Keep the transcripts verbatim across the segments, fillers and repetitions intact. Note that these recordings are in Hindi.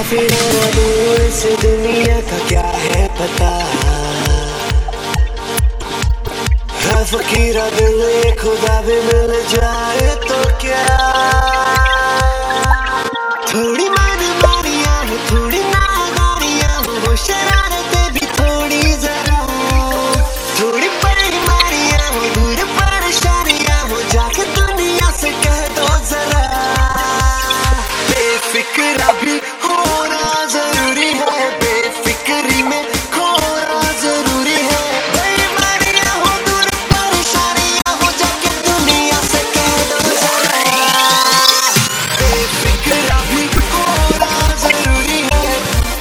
फिर दूर से दुनिया का क्या है पता, है फकीरा दिल खुदा भी मिल जाए तो क्या। थोड़ी मन मारिया हो, थोड़ी नादानियां हो, वो शरारतें भी थोड़ी जरा, थोड़ी परेशानियां हो, दूर परेशानियां हो, जाके दुनिया से कह दो जरा। बेफिक्रा भी होना जरूरी है, बेफिक्री में खोना जरूरी है। बेईमानियां हो, दूर परेशानियां हो, जाके दुनिया से कह दो जरा। बेफिक्रा भी होना जरूरी है,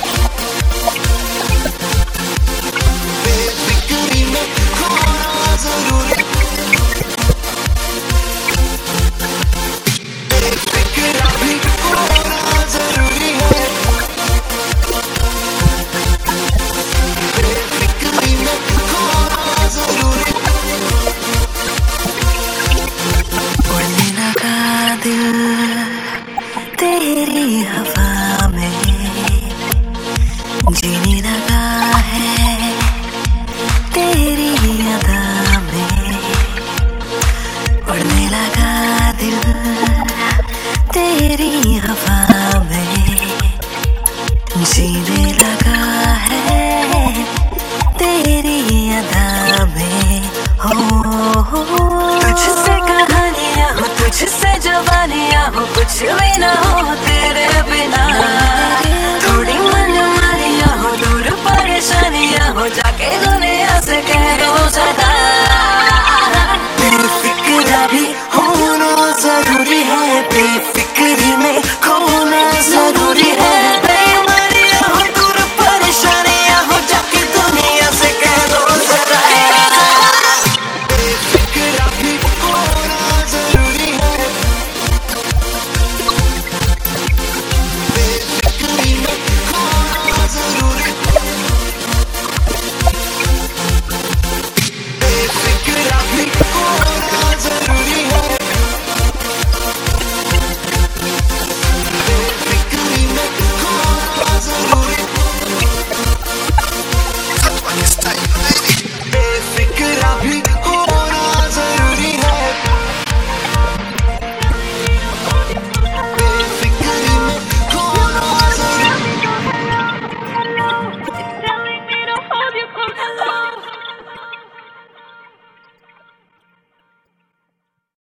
बेफिक्री में खोना जरूरी है। बेफिक्रा भी होना जरूरी है, बेफिक्री में खोना जरूरी है। उड़ने लगा दिल तेरी हवा में, जीने लगा है तेरी अदा में। उड़ने लगा दिल तेरी हवा में, जीने लगा है तेरी अदा में। हो हो तुझसे कहानियां हो, तुझसे जवानियां हो, कुछ भी ना हो तेरे बिना। थोड़ी मन मारियां हो, दूर परेशानियां हो, जाके दुनिया से कह दो सदा। बेफिक्रा भी होना जरूरी है, बेफिक्रा